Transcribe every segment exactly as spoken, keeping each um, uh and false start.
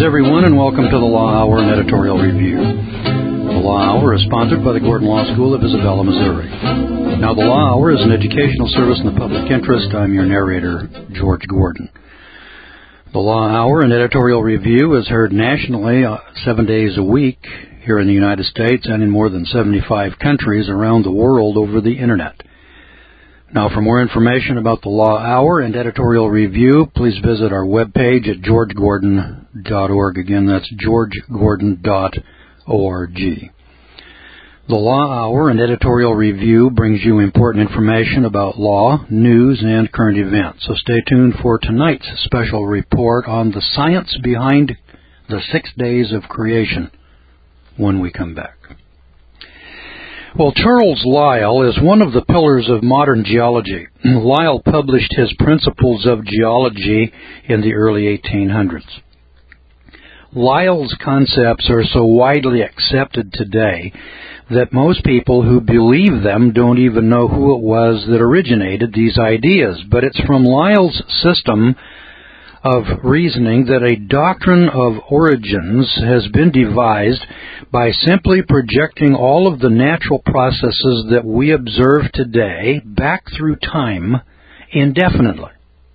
Greetings, everyone, and welcome to the Law Hour and Editorial Review. The Law Hour is sponsored by the Gordon Law School of Isabella, Missouri. Now, the Law Hour is an educational service in the public interest. I'm your narrator, George Gordon. The Law Hour and Editorial Review is heard nationally uh, seven days a week here in the United States and in more than seventy-five countries around the world over the Internet. Now, for more information about the Law Hour and Editorial Review, please visit our webpage at george gordon dot org. Again, that's george gordon dot org. The Law Hour and Editorial Review brings you important information about law, news, and current events. So stay tuned for tonight's special report on the science behind the six days of creation when we come back. Well, Charles Lyell is one of the pillars of modern geology. Lyell published his Principles of Geology in the early eighteen hundreds. Lyell's concepts are so widely accepted today that most people who believe them don't even know who it was that originated these ideas. But it's from Lyell's system of reasoning that a doctrine of origins has been devised by simply projecting all of the natural processes that we observe today back through time indefinitely.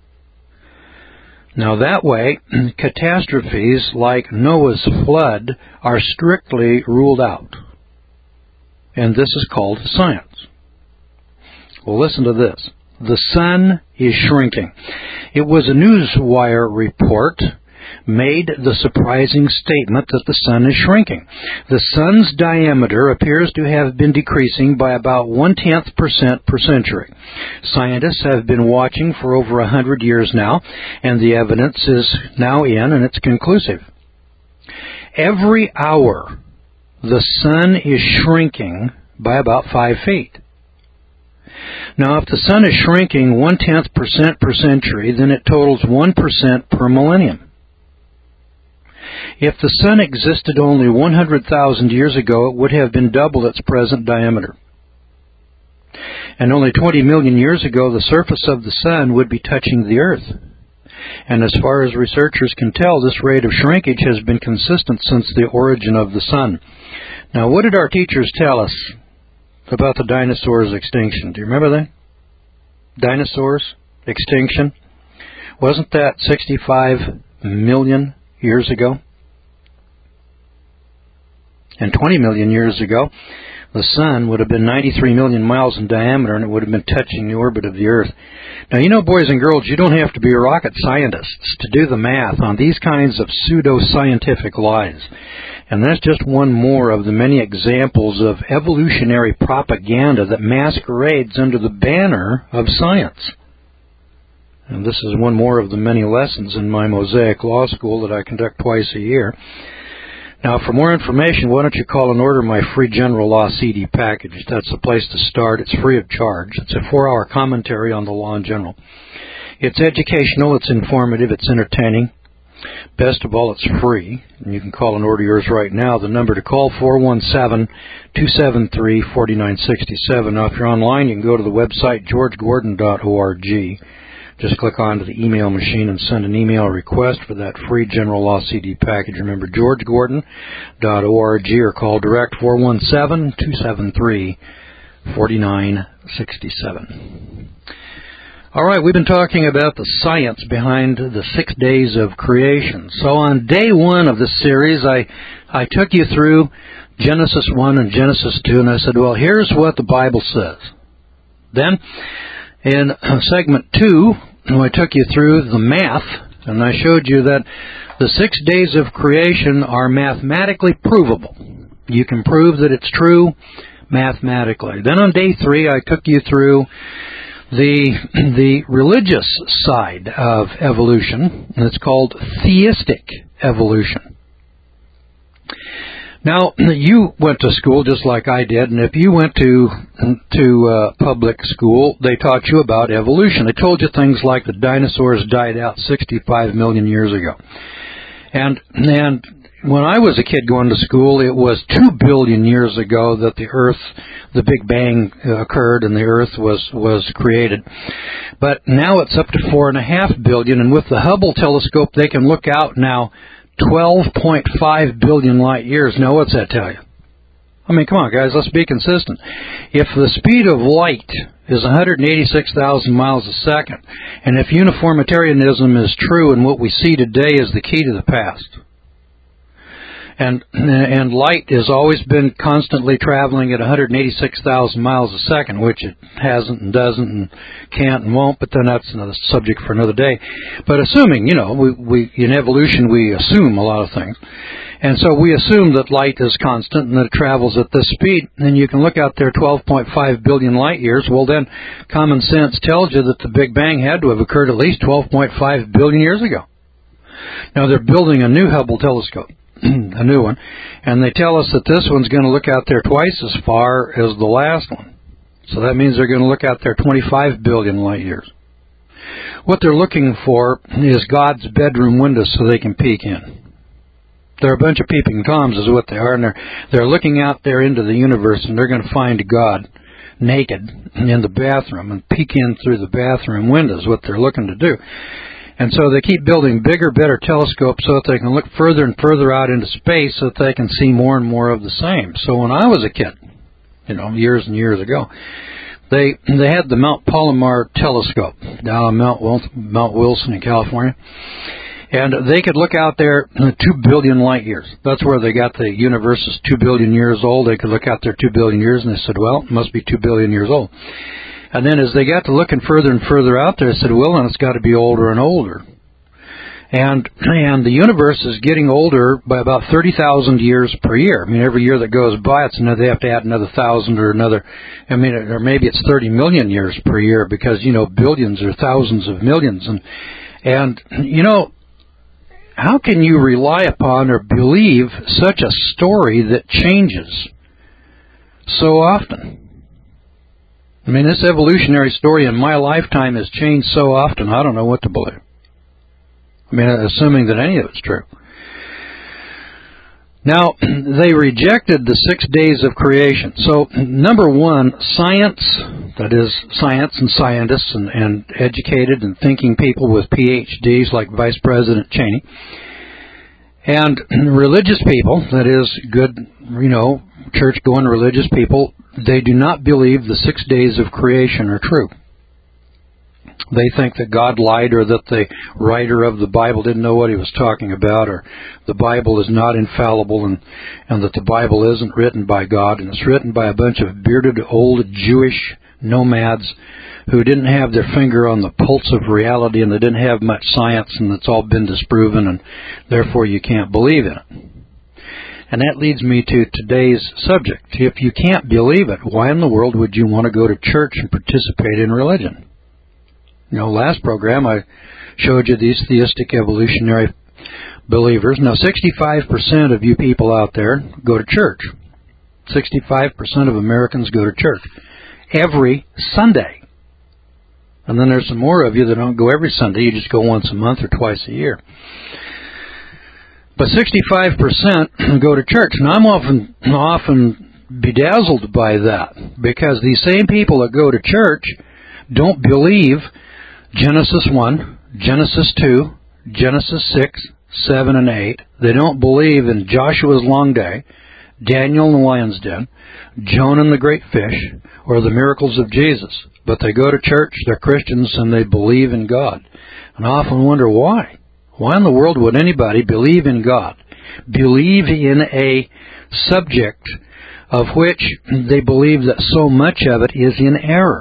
Now that way, catastrophes like Noah's flood are strictly ruled out. And this is called science. Well, listen to this. The sun is shrinking. It was a Newswire report made the surprising statement that the sun is shrinking. The sun's diameter appears to have been decreasing by about one-tenth percent per century. Scientists have been watching for over a hundred years now, and the evidence is now in, and it's conclusive. Every hour, the sun is shrinking by about five feet. Now, if the sun is shrinking one-tenth percent per century, then it totals one percent per millennium. If the sun existed only one hundred thousand years ago, it would have been double its present diameter. And only twenty million years ago, the surface of the sun would be touching the earth. And as far as researchers can tell, this rate of shrinkage has been consistent since the origin of the sun. Now, what did our teachers tell us about the dinosaurs' extinction? Do you remember that? Dinosaurs' extinction? Wasn't that sixty-five million years ago? And twenty million years ago, the sun would have been ninety-three million miles in diameter, and it would have been touching the orbit of the Earth. Now, you know, boys and girls, you don't have to be rocket scientists to do the math on these kinds of pseudo-scientific lies. And that's just one more of the many examples of evolutionary propaganda that masquerades under the banner of science. And this is one more of the many lessons in my Mosaic Law School that I conduct twice a year. Now, for more information, why don't you call and order my free General Law C D package? That's the place to start. It's free of charge. It's a four-hour commentary on the law in general. It's educational, it's informative, it's entertaining. Best of all, it's free, and you can call and order yours right now. The number to call, four one seven, two seven three, four nine six seven. Now, if you're online, you can go to the website, george gordon dot org. Just click onto the email machine and send an email request for that free General Law C D package. Remember, george gordon dot org, or call direct, four one seven, two seven three, four nine six seven. All right, we've been talking about the science behind the six days of creation. So on day one of this series, I, I took you through Genesis one and Genesis two, and I said, well, here's what the Bible says. Then, in segment two, I took you through the math, and I showed you that the six days of creation are mathematically provable. You can prove that it's true mathematically. Then on day three, I took you through the the religious side of evolution, and it's called theistic evolution. Now, you went to school just like I did, and if you went to to uh, public school, they taught you about evolution. They told you things like the dinosaurs died out sixty-five million years ago. And and when I was a kid going to school, it was two billion years ago that the Earth, the Big Bang occurred and the Earth was, was created. But now it's up to four and a half billion, and with the Hubble telescope, they can look out now twelve point five billion light years. Now, what's that tell you? I mean, come on, guys, let's be consistent. If the speed of light is one hundred eighty-six thousand miles a second, and if uniformitarianism is true and what we see today is the key to the past, and and light has always been constantly traveling at one hundred eighty-six thousand miles a second, which it hasn't and doesn't and can't and won't, but then that's another subject for another day. But assuming, you know, we, we in evolution we assume a lot of things. And so we assume that light is constant and that it travels at this speed, and you can look out there twelve point five billion light years. Well, then common sense tells you that the Big Bang had to have occurred at least twelve point five billion years ago. Now, they're building a new Hubble telescope, a new one, and they tell us that this one's going to look out there twice as far as the last one. So that means they're going to look out there twenty-five billion light years. What they're looking for is God's bedroom windows so they can peek in. They're a bunch of peeping Toms is what they are, and they're, they're looking out there into the universe, and they're going to find God naked in the bathroom and peek in through the bathroom windows, what they're looking to do. And so they keep building bigger, better telescopes so that they can look further and further out into space so that they can see more and more of the same. So when I was a kid, you know, years and years ago, they they had the Mount Palomar telescope down in Mount, Mount Wilson in California. And they could look out there two billion light years. That's where they got the universe is two billion years old. They could look out there two billion years, and they said, well, it must be two billion years old. And then as they got to looking further and further out there, they said, well, then it's got to be older and older. And and the universe is getting older by about thirty thousand years per year. I mean, every year that goes by, it's another, they have to add another thousand or another, I mean, or maybe it's thirty million years per year because, you know, billions or thousands of millions. And, and you know, how can you rely upon or believe such a story that changes so often? I mean, this evolutionary story in my lifetime has changed so often, I don't know what to believe. I mean, assuming that any of it's true. Now, they rejected the six days of creation. So, number one, science, that is, science and scientists and, and educated and thinking people with P H Ds like Vice President Cheney, and religious people, that is, good, you know, church-going religious people, they do not believe the six days of creation are true. They think that God lied, or that the writer of the Bible didn't know what he was talking about, or the Bible is not infallible, and, and that the Bible isn't written by God, and it's written by a bunch of bearded old Jewish nomads who didn't have their finger on the pulse of reality, and they didn't have much science, and it's all been disproven, and therefore you can't believe in it. And that leads me to today's subject. If you can't believe it, why in the world would you want to go to church and participate in religion? You know, last program I showed you these theistic evolutionary believers. Now, sixty-five percent of you people out there go to church. sixty-five percent of Americans go to church every Sunday. And then there's some more of you that don't go every Sunday. You just go once a month or twice a year. But sixty-five percent go to church. And I'm often, often bedazzled by that, because these same people that go to church don't believe Genesis one, Genesis two, Genesis six, seven, and eight. They don't believe in Joshua's long day, Daniel and the lion's den, Jonah and the great fish, or the miracles of Jesus. But they go to church, they're Christians, and they believe in God. And I often wonder why. Why in the world would anybody believe in God? Believe in a subject of which they believe that so much of it is in error.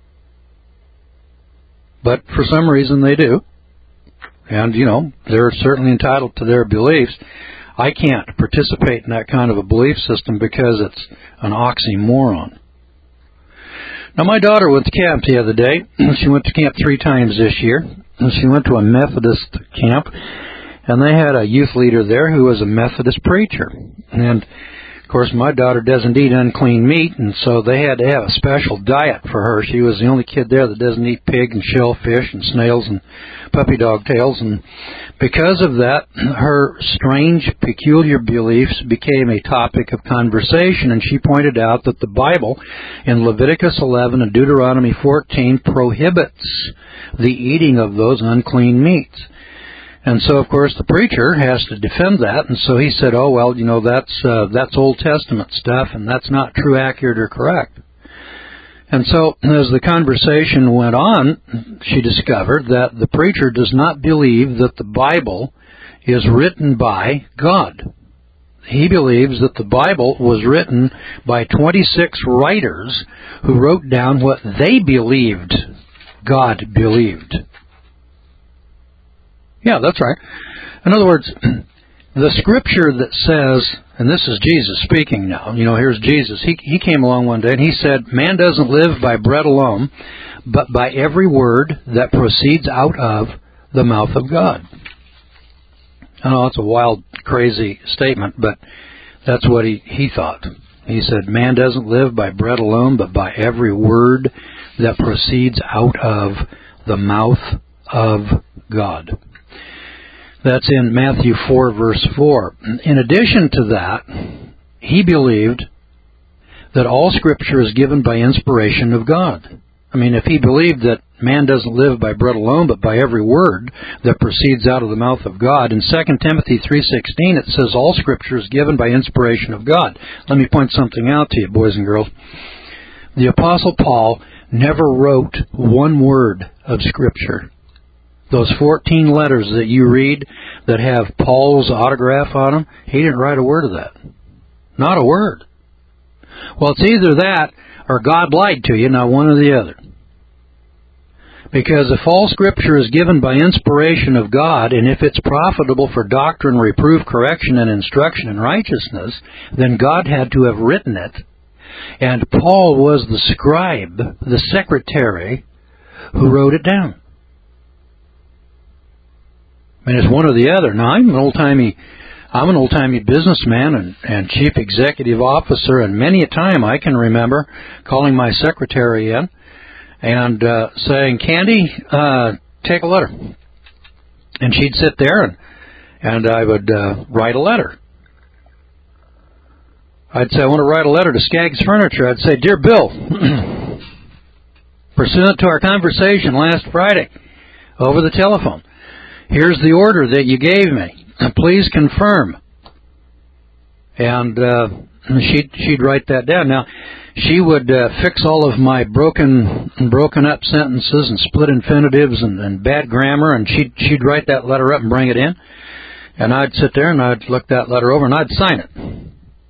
But for some reason they do. And, you know, they're certainly entitled to their beliefs. I can't participate in that kind of a belief system because it's an oxymoron. Now, my daughter went to camp the other day. She went to camp three times this year. And she went to a Methodist camp, and they had a youth leader there who was a Methodist preacher. And, of course, my daughter doesn't eat unclean meat, and so they had to have a special diet for her. She was the only kid there that doesn't eat pig and shellfish and snails and puppy dog tails. And because of that, her strange, peculiar beliefs became a topic of conversation, and she pointed out that the Bible in Leviticus eleven and Deuteronomy fourteen prohibits the eating of those unclean meats. And so, of course, the preacher has to defend that. And so he said, oh, well, you know, that's uh, that's Old Testament stuff, and that's not true, accurate, or correct. And so, as the conversation went on, she discovered that the preacher does not believe that the Bible is written by God. He believes that the Bible was written by twenty-six writers who wrote down what they believed God believed. Yeah, that's right. In other words, the scripture that says, and this is Jesus speaking now, you know, here's Jesus. He, he came along one day and he said, man doesn't live by bread alone, but by every word that proceeds out of the mouth of God. I know it's a wild, crazy statement, but that's what he, he thought. He said, man doesn't live by bread alone, but by every word that proceeds out of the mouth of God. That's in Matthew four, verse four. In addition to that, he believed that all Scripture is given by inspiration of God. I mean, if he believed that man doesn't live by bread alone, but by every word that proceeds out of the mouth of God, in Second Timothy three sixteen it says all Scripture is given by inspiration of God. Let me point something out to you, boys and girls. The Apostle Paul never wrote one word of Scripture. Those fourteen letters that you read that have Paul's autograph on them, he didn't write a word of that. Not a word. Well, it's either that or God lied to you, not one or the other. Because if all Scripture is given by inspiration of God, and if it's profitable for doctrine, reproof, correction, and instruction in righteousness, then God had to have written it. And Paul was the scribe, the secretary, who wrote it down. I mean, it's one or the other. Now, I'm an old-timey, I'm an old-timey businessman and, and chief executive officer, and many a time I can remember calling my secretary in and uh, saying, Candy, uh, take a letter. And she'd sit there, and, and I would uh, write a letter. I'd say, I want to write a letter to Skaggs Furniture. I'd say, Dear Bill, pursuant to our conversation last Friday over the telephone, here's the order that you gave me. Please confirm. And uh, she'd, she'd write that down. Now, she would uh, fix all of my broken broken up sentences and split infinitives and, and bad grammar, and she'd, she'd write that letter up and bring it in. And I'd sit there and I'd look that letter over and I'd sign it.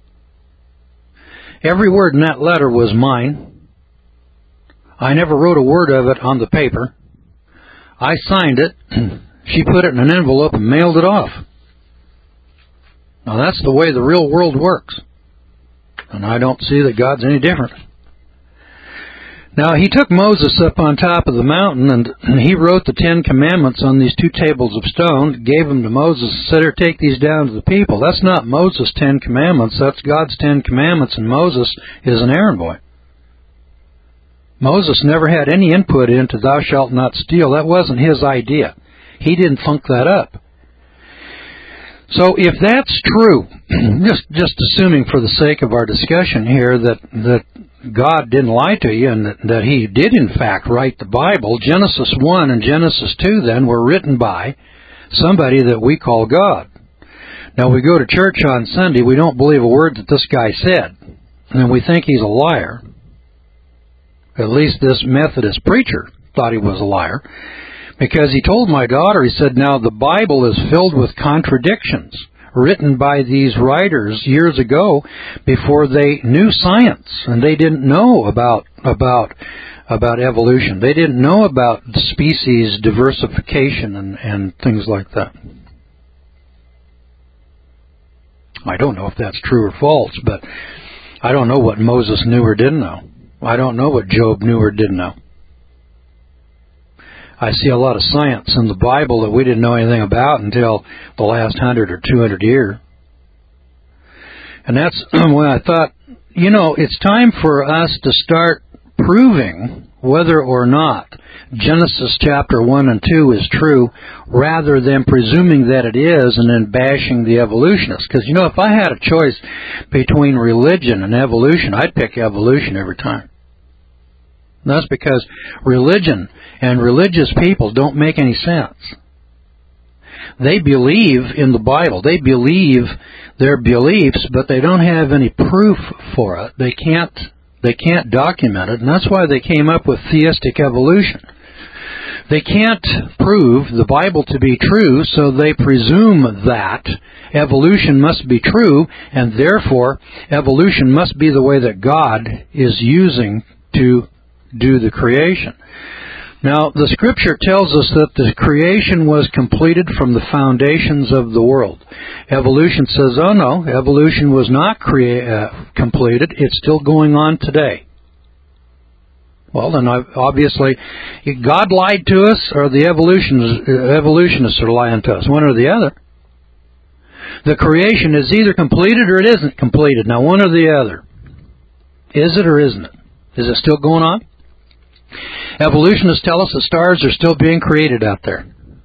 Every word in that letter was mine. I never wrote a word of it on the paper. I signed it. She put it in an envelope and mailed it off. Now, that's the way the real world works. And I don't see that God's any different. Now, he took Moses up on top of the mountain, and he wrote the Ten Commandments on these two tables of stone, gave them to Moses, and said, here, take these down to the people. That's not Moses' Ten Commandments. That's God's Ten Commandments, and Moses is an errand boy. Moses never had any input into thou shalt not steal. That wasn't his idea. He didn't funk that up. So if that's true, just just assuming for the sake of our discussion here that that God didn't lie to you and that, that He did in fact write the Bible, Genesis one and Genesis two then were written by somebody that we call God. Now we go to church on Sunday, we don't believe a word that this guy said, and we think he's a liar. At least this Methodist preacher thought he was a liar. Because he told my daughter, he said, now the Bible is filled with contradictions written by these writers years ago before they knew science, and they didn't know about about about evolution. They didn't know about species diversification and, and things like that. I don't know if that's true or false, but I don't know what Moses knew or didn't know. I don't know what Job knew or didn't know. I see a lot of science in the Bible that we didn't know anything about until the last hundred or two hundred years. And that's when I thought, you know, it's time for us to start proving whether or not Genesis chapter one and two is true, rather than presuming that it is and then bashing the evolutionists. Because, you know, if I had a choice between religion and evolution, I'd pick evolution every time. And that's because religion and religious people don't make any sense. They believe in the Bible. They believe their beliefs, but they don't have any proof for it. They can't, they can't document it, and that's why they came up with theistic evolution. They can't prove the Bible to be true, so they presume that evolution must be true, and therefore evolution must be the way that God is using to do the creation. Now, the Scripture tells us that the creation was completed from the foundations of the world. Evolution says, oh no, evolution was not crea- uh, completed. It's still going on today. Well, then obviously, God lied to us, or the evolutionists, evolutionists are lying to us, one or the other. The creation is either completed or it isn't completed. Now, one or the other. Is it or isn't it? Is it still going on? Evolutionists tell us that stars are still being created out there.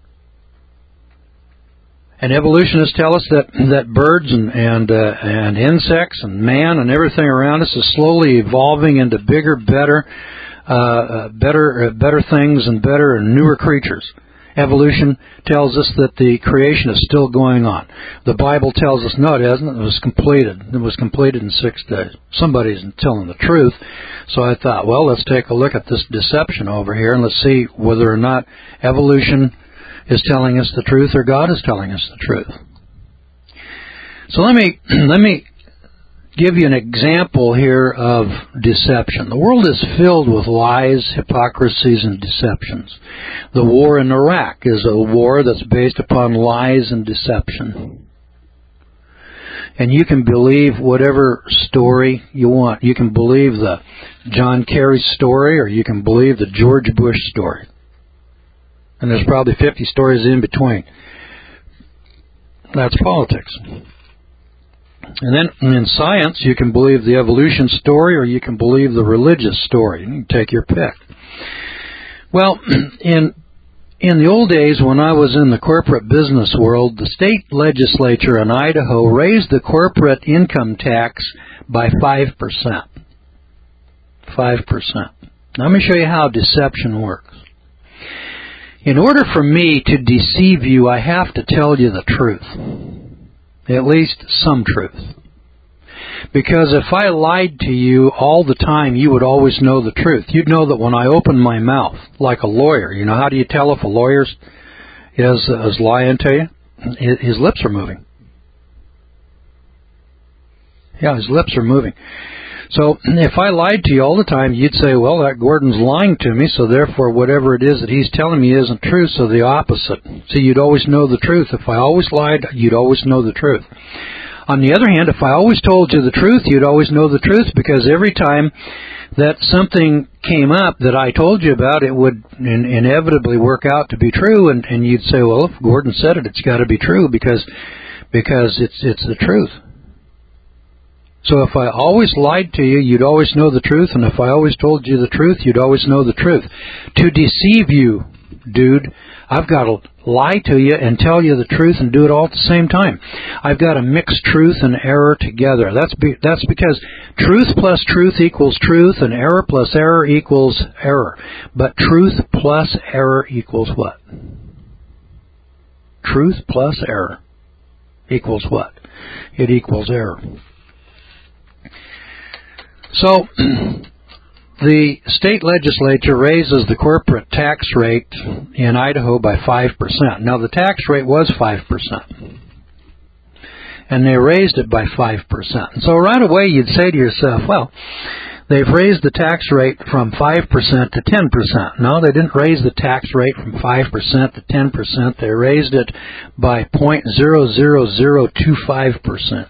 And evolutionists tell us that, that birds and and, uh, and insects and man and everything around us is slowly evolving into bigger, better, uh, uh, better, uh, better things and better and newer creatures. Evolution tells us that the creation is still going on. The Bible tells us, no, it hasn't. It was completed. It was completed in six days. Somebody's telling the truth. So I thought, well, let's take a look at this deception over here and let's see whether or not evolution is telling us the truth or God is telling us the truth. So let me let me give you an example here of deception. The world is filled with lies, hypocrisies, and deceptions. The war in Iraq is a war that's based upon lies and deception. And you can believe whatever story you want. You can believe the John Kerry story, or you can believe the George Bush story. And there's probably fifty stories in between. That's politics. And then in science, you can believe the evolution story or you can believe the religious story. You can take your pick. Well, in in the old days when I was in the corporate business world, the state legislature in Idaho raised the corporate income tax by five percent. five percent. Now, let me show you how deception works. In order for me to deceive you, I have to tell you the truth. At least some truth. Because if I lied to you all the time, you would always know the truth. You'd know that when I open my mouth, like a lawyer, you know, how do you tell if a lawyer is, is lying to you? His lips are moving. Yeah, his lips are moving. So if I lied to you all the time, you'd say, well, that Gordon's lying to me, so therefore whatever it is that he's telling me isn't true, so the opposite. So you'd always know the truth. If I always lied, you'd always know the truth. On the other hand, if I always told you the truth, you'd always know the truth, because every time that something came up that I told you about, it would in- inevitably work out to be true, and, and you'd say, well, if Gordon said it, it's got to be true, because because it's it's the truth. So if I always lied to you, you'd always know the truth, and if I always told you the truth, you'd always know the truth. To deceive you, dude, I've got to lie to you and tell you the truth and do it all at the same time. I've got to mix truth and error together. That's be, that's because truth plus truth equals truth, and error plus error equals error. But truth plus error equals what? Truth plus error equals what? It equals error. So, the state legislature raises the corporate tax rate in Idaho by five percent. Now, the tax rate was five percent. And they raised it by five percent. And so right away you'd say to yourself, well, they've raised the tax rate from five percent to ten percent. No, they didn't raise the tax rate from five percent to ten percent. They raised it by zero point zero zero zero two five percent.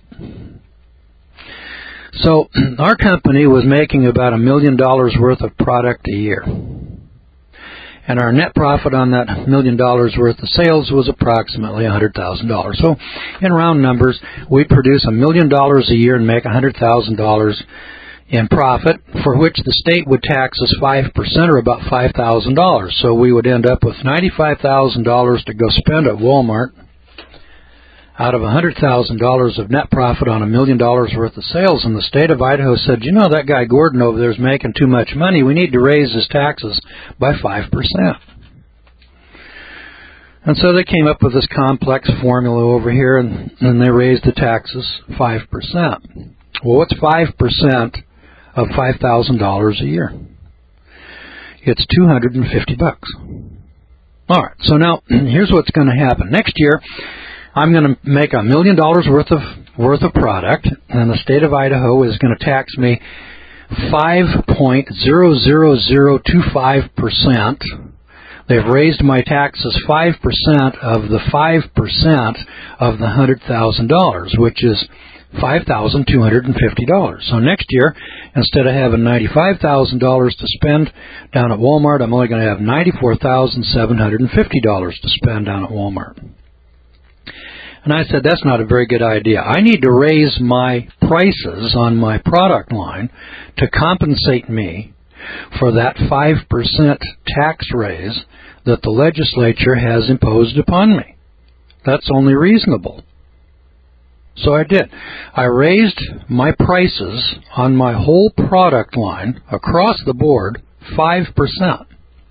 So our company was making about a million dollars worth of product a year. And our net profit on that million dollars worth of sales was approximately one hundred thousand dollars. So in round numbers, we'd produce a million dollars a year and make one hundred thousand dollars in profit, for which the state would tax us five percent, or about five thousand dollars. So we would end up with ninety-five thousand dollars to go spend at Walmart out of one hundred thousand dollars of net profit on a million dollars worth of sales. And the state of Idaho said, you know, that guy Gordon over there is making too much money. We need to raise his taxes by five percent. And so they came up with this complex formula over here, and, and they raised the taxes five percent. Well, what's five percent of five thousand dollars a year? It's two hundred fifty bucks. All right, so now here's what's going to happen. Next year, I'm going to make a million dollars worth of worth of product, and the state of Idaho is going to tax me five point zero zero zero two five percent. They've raised my taxes five percent of the five percent of the one hundred thousand dollars, which is five thousand two hundred fifty dollars. So next year, instead of having ninety-five thousand dollars to spend down at Walmart, I'm only going to have ninety-four thousand seven hundred fifty dollars to spend down at Walmart. And I said, that's not a very good idea. I need to raise my prices on my product line to compensate me for that five percent tax raise that the legislature has imposed upon me. That's only reasonable. So I did. I raised my prices on my whole product line across the board five percent.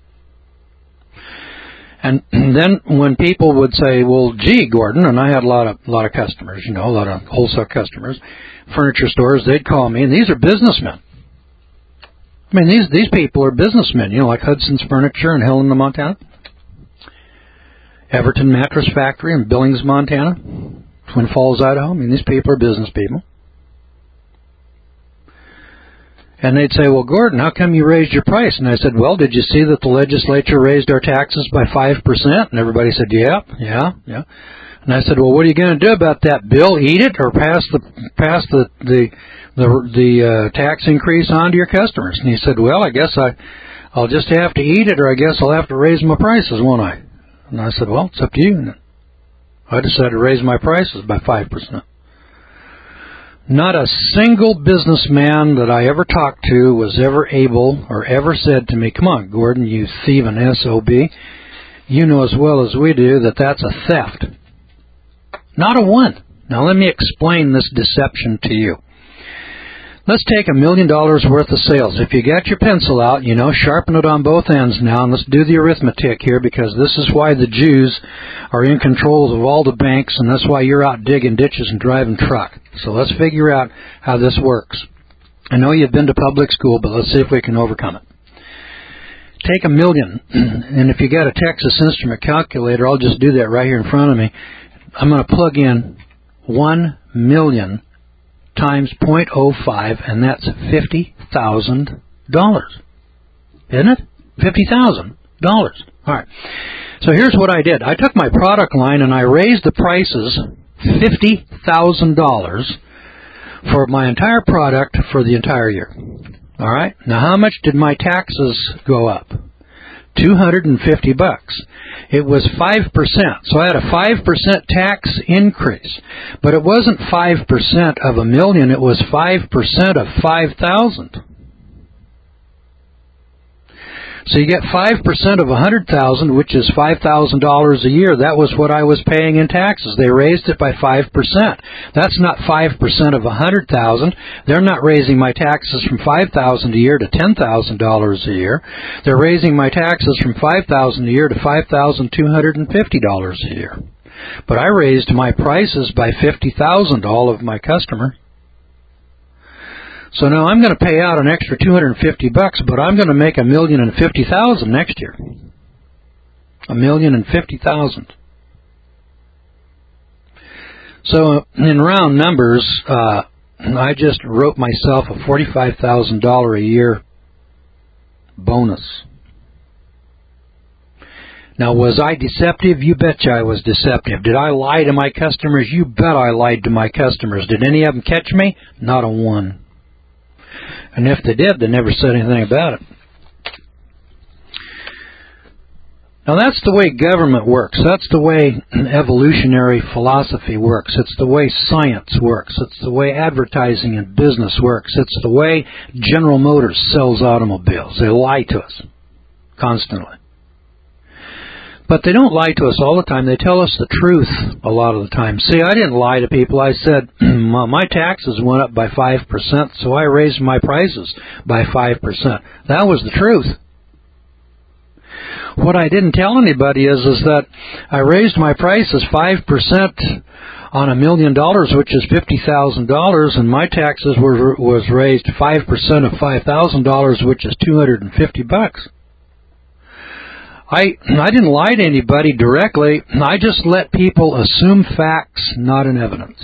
And then when people would say, well, gee, Gordon, and I had a lot of a lot of customers, you know, a lot of wholesale customers, furniture stores, they'd call me, and these are businessmen. I mean, these these people are businessmen, you know, like Hudson's Furniture in Helena, Montana, Everton Mattress Factory in Billings, Montana, Twin Falls, Idaho. I mean, these people are business people. And they'd say, well, Gordon, how come you raised your price? And I said, well, did you see that the legislature raised our taxes by five percent? And everybody said, yeah, yeah, yeah. And I said, well, what are you going to do about that, Bill? Eat it or pass the pass the the the, the uh, tax increase on to your customers? And he said, well, I guess I, I'll just have to eat it, or I guess I'll have to raise my prices, won't I? And I said, well, it's up to you. And I decided to raise my prices by five percent. Not a single businessman that I ever talked to was ever able or ever said to me, come on, Gordon, you thieving S O B. You know as well as we do that that's a theft. Not a one. Now let me explain this deception to you. Let's take a million dollars worth of sales. If you got your pencil out, you know, sharpen it on both ends now, and let's do the arithmetic here, because this is why the Jews are in control of all the banks, and that's why you're out digging ditches and driving truck. So let's figure out how this works. I know you've been to public school, but let's see if we can overcome it. Take a million, and if you got a Texas Instrument calculator, I'll just do that right here in front of me. I'm going to plug in one million times zero point zero five, and that's fifty thousand dollars. Isn't it? fifty thousand dollars. All right. So here's what I did. I took my product line and I raised the prices fifty thousand dollars for my entire product for the entire year. All right. Now, how much did my taxes go up? two hundred fifty bucks. It was five percent. So I had a five percent tax increase. But it wasn't five percent of a million, it was five percent of five thousand. So you get five percent of one hundred thousand, which is five thousand dollars a year. That was what I was paying in taxes. They raised it by five percent. That's not five percent of one hundred thousand. They're not raising my taxes from five thousand dollars a year to ten thousand dollars a year. They're raising my taxes from five thousand dollars a year to five thousand two hundred fifty dollars a year. But I raised my prices by fifty thousand dollars to all of my customers. So now I'm going to pay out an extra two hundred fifty bucks, but I'm going to make a million and fifty thousand next year. A million and fifty thousand. So in round numbers, uh, I just wrote myself a forty-five thousand dollars a year bonus. Now, was I deceptive? You betcha I was deceptive. Did I lie to my customers? You bet I lied to my customers. Did any of them catch me? Not a one. And if they did, they never said anything about it. Now, that's the way government works. That's the way evolutionary philosophy works. It's the way science works. It's the way advertising and business works. It's the way General Motors sells automobiles. They lie to us constantly. But they don't lie to us all the time. They tell us the truth a lot of the time. See, I didn't lie to people. I said, my taxes went up by five percent, so I raised my prices by five percent. That was the truth. What I didn't tell anybody is, is that I raised my prices five percent on a million dollars, which is fifty thousand dollars, and my taxes were was raised five percent of five thousand dollars, which is two hundred fifty bucks. I I didn't lie to anybody directly. I just let people assume facts, not in evidence.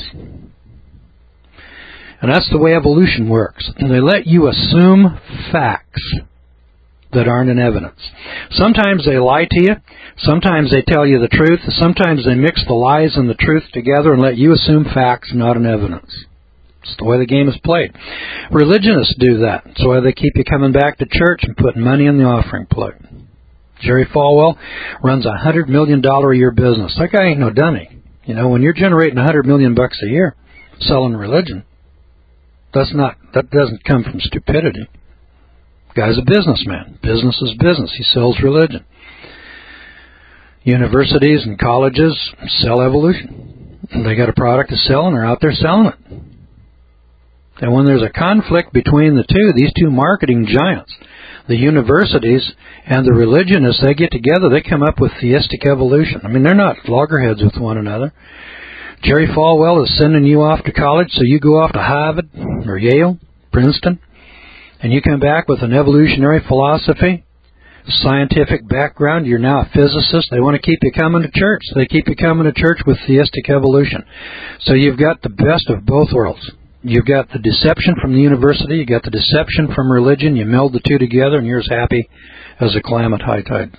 And that's the way evolution works. They let you assume facts that aren't in evidence. Sometimes they lie to you. Sometimes they tell you the truth. Sometimes they mix the lies and the truth together and let you assume facts, not in evidence. It's the way the game is played. Religionists do that. That's why they keep you coming back to church and putting money in the offering plate. Jerry Falwell runs a hundred million dollar a year business. That guy ain't no dummy. You know, when you're generating a hundred million bucks a year selling religion, that's not that doesn't come from stupidity. The guy's a businessman. Business is business. He sells religion. Universities and colleges sell evolution. They got a product to sell and they're out there selling it. And when there's a conflict between the two, these two marketing giants, the universities and the religionists, they get together, they come up with theistic evolution. I mean, they're not loggerheads with one another. Jerry Falwell is sending you off to college, so you go off to Harvard or Yale, Princeton, and you come back with an evolutionary philosophy, scientific background. You're now a physicist. They want to keep you coming to church. They keep you coming to church with theistic evolution. So you've got the best of both worlds. You've got the deception from the university, you got the deception from religion, you meld the two together and you're as happy as a clam at high tide.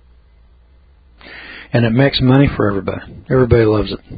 And it makes money for everybody. Everybody loves it.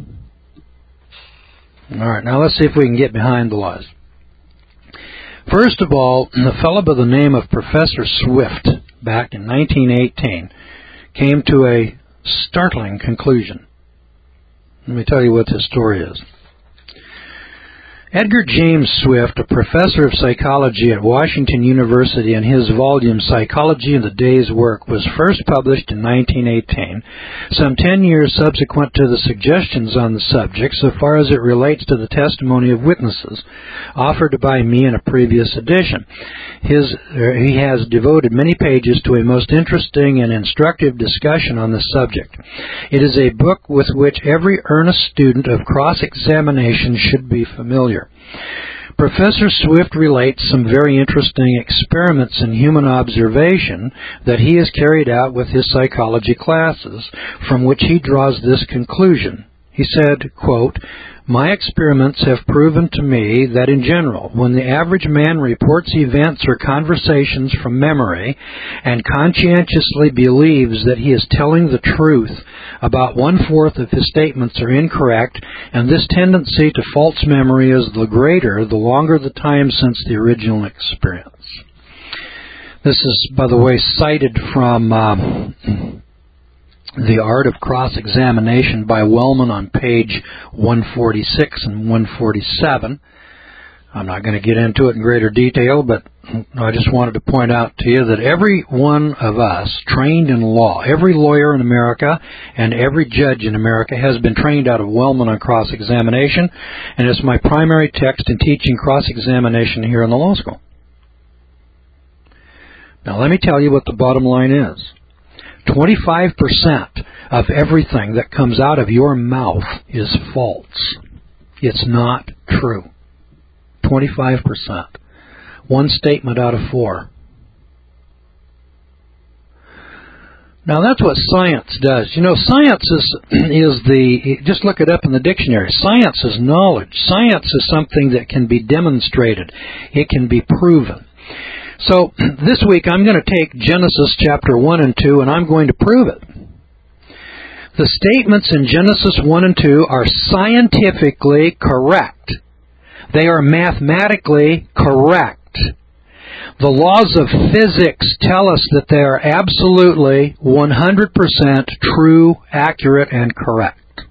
All right, now let's see if we can get behind the lies. First of all, the fellow by the name of Professor Swift, back in nineteen eighteen, came to a startling conclusion. Let me tell you what this story is. Edgar James Swift, a professor of psychology at Washington University, in his volume Psychology in the Day's Work, was first published in nineteen eighteen, some ten years subsequent to the suggestions on the subject, so far as it relates to the testimony of witnesses offered by me in a previous edition. His, uh, he has devoted many pages to a most interesting and instructive discussion on the subject. It is a book with which every earnest student of cross-examination should be familiar. Professor Swift relates some very interesting experiments in human observation that he has carried out with his psychology classes, from which he draws this conclusion. He said, quote, "My experiments have proven to me that in general, when the average man reports events or conversations from memory and conscientiously believes that he is telling the truth, about one-fourth of his statements are incorrect, and this tendency to false memory is the greater the longer the time since the original experience." This is, by the way, cited from Um, The Art of Cross-Examination by Wellman on page one forty-six and one forty-seven. I'm not going to get into it in greater detail, but I just wanted to point out to you that every one of us trained in law, every lawyer in America and every judge in America has been trained out of Wellman on cross-examination, and it's my primary text in teaching cross-examination here in the law school. Now let me tell you what the bottom line is. twenty-five percent of everything that comes out of your mouth is false. It's not true. twenty-five percent. One statement out of four. Now that's what science does. You know, science is, is the, just look it up in the dictionary. Science is knowledge. Science is something that can be demonstrated. It can be proven. So this week I'm going to take Genesis chapter one and two and I'm going to prove it. The statements in Genesis one and two are scientifically correct. They are mathematically correct. The laws of physics tell us that they are absolutely one hundred percent true, accurate, and correct.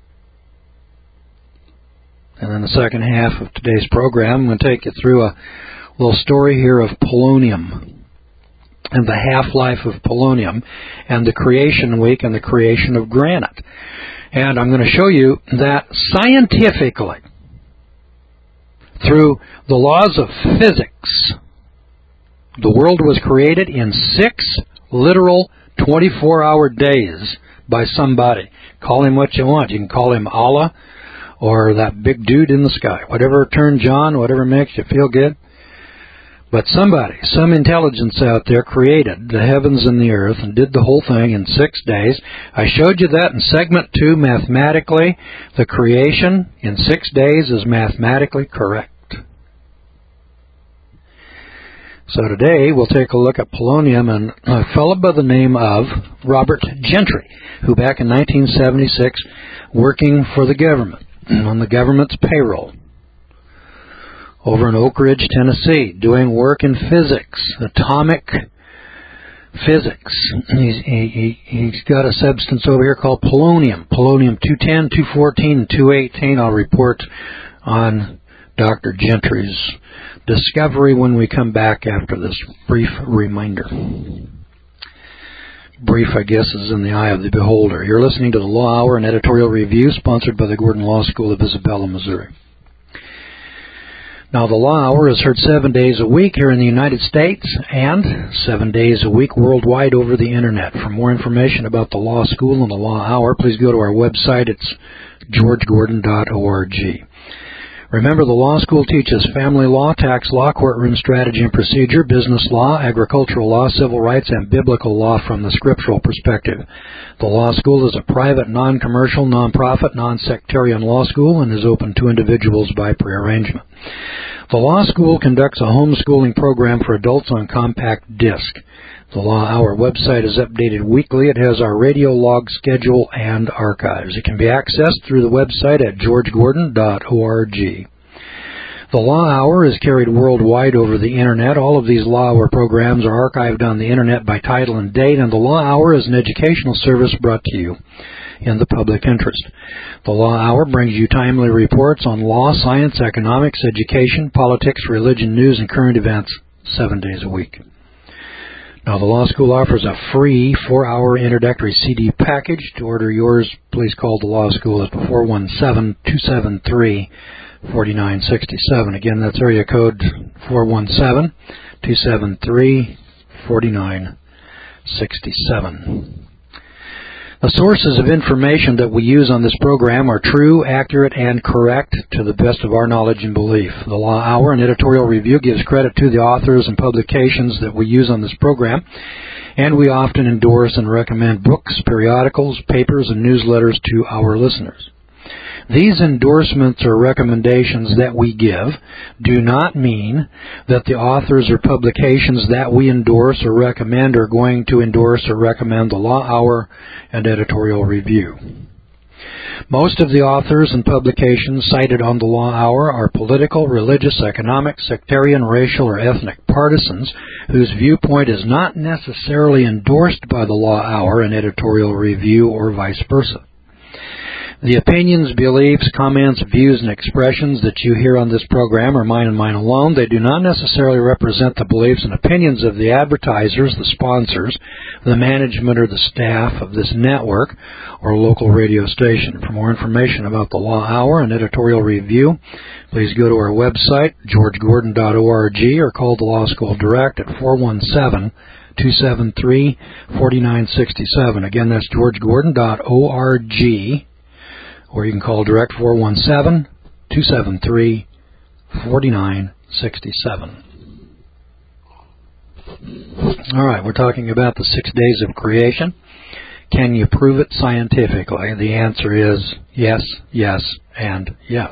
And in the second half of today's program, I'm going to take you through a little story here of polonium and the half-life of polonium and the creation week and the creation of granite. And I'm going to show you that scientifically, through the laws of physics, the world was created in six literal twenty-four hour days by somebody. Call him what you want. You can call him Allah or that big dude in the sky. Whatever turns you on, whatever makes you feel good. But somebody, some intelligence out there created the heavens and the earth and did the whole thing in six days. I showed you that in segment two mathematically. The creation in six days is mathematically correct. So today we'll take a look at polonium and a fellow by the name of Robert Gentry, who back in nineteen seventy-six, working for the government, on the government's payroll, over in Oak Ridge, Tennessee, doing work in physics, atomic physics. He's, he, he, he's got a substance over here called polonium, polonium two ten, two fourteen, and two eighteen. I'll report on Doctor Gentry's discovery when we come back after this brief reminder. Brief, I guess, is in the eye of the beholder. You're listening to the Law Hour, an editorial review sponsored by the Gordon Law School of Isabella, Missouri. Now, the Law Hour is heard seven days a week here in the United States and seven days a week worldwide over the Internet. For more information about the Law School and the Law Hour, please go to our website. It's george gordon dot org. Remember, the law school teaches family law, tax law, courtroom strategy and procedure, business law, agricultural law, civil rights, and biblical law from the scriptural perspective. The law school is a private, non-commercial, non-profit, non-sectarian law school and is open to individuals by prearrangement. The law school conducts a homeschooling program for adults on compact disc. The Law Hour website is updated weekly. It has our radio log schedule and archives. It can be accessed through the website at george gordon dot org. The Law Hour is carried worldwide over the Internet. All of these Law Hour programs are archived on the Internet by title and date, and the Law Hour is an educational service brought to you in the public interest. The Law Hour brings you timely reports on law, science, economics, education, politics, religion, news, and current events seven days a week. Now, the Law School offers a free four-hour introductory C D package. To order yours, please call the Law School at four one seven, two seven three, four nine six seven. Again, that's area code four one seven, two seven three, four nine six seven. The sources of information that we use on this program are true, accurate, and correct to the best of our knowledge and belief. The Law Hour and editorial review gives credit to the authors and publications that we use on this program, and we often endorse and recommend books, periodicals, papers, and newsletters to our listeners. These endorsements or recommendations that we give do not mean that the authors or publications that we endorse or recommend are going to endorse or recommend the Law Hour and editorial review. Most of the authors and publications cited on the Law Hour are political, religious, economic, sectarian, racial, or ethnic partisans whose viewpoint is not necessarily endorsed by the Law Hour and editorial review or vice versa. The opinions, beliefs, comments, views, and expressions that you hear on this program are mine and mine alone. They do not necessarily represent the beliefs and opinions of the advertisers, the sponsors, the management, or the staff of this network or local radio station. For more information about the Law Hour and editorial review, please go to our website, george gordon dot org, or call the Law School direct at four one seven, two seven three, four nine six seven. Again, that's george gordon dot org. Or you can call direct four one seven, two seven three, four nine six seven. All right, we're talking about the six days of creation. Can you prove it scientifically? The answer is yes, yes, and yes.